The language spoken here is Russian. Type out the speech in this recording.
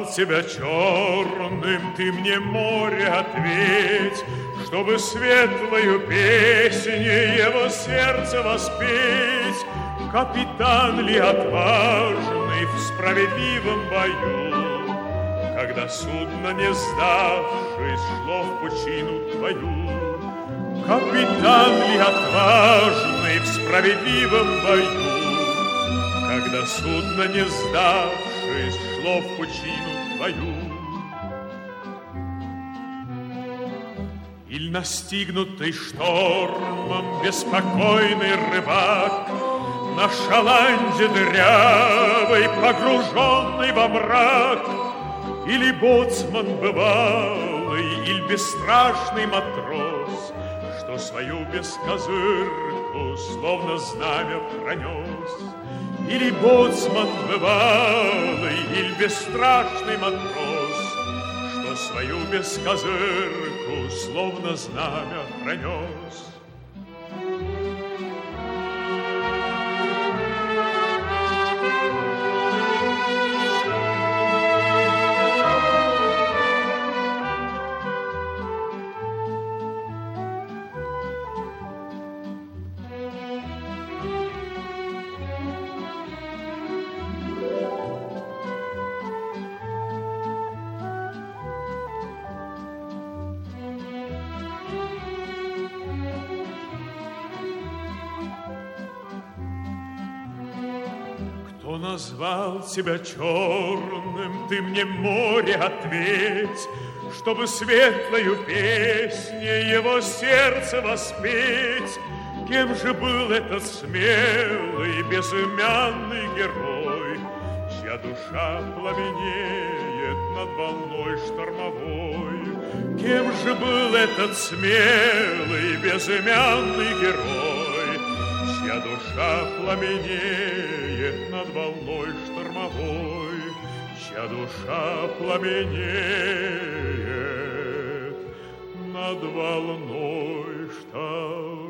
тебя черным, ты мне, море, ответь, чтобы светлою песней его сердце воспеть. Капитан ли отважный в справедливом бою, когда судно, не сдавшись, шло в пучину твою? Капитан ли отважный в справедливом бою, когда судно, не сдавшись, шло в пучину твою? Иль настигнутый штормом беспокойный рыбак на шаланде дырявой, погруженный во мрак, или боцман бывалый, или бесстрашный матрос, что свою бескозырку словно знамя пронес. Или боцман бывалый, или бесстрашный матрос, что свою бескозырку словно знамя пронес. Кто назвал тебя черным, ты мне, море, ответь, чтобы светлою песней его сердце воспеть. Кем же был этот смелый, безымянный герой, чья душа пламенеет над волной штормовой? Кем же был этот смелый, безымянный герой, чья душа пламенеет над волной штормовой, чья душа пламенеет над волной штормовой?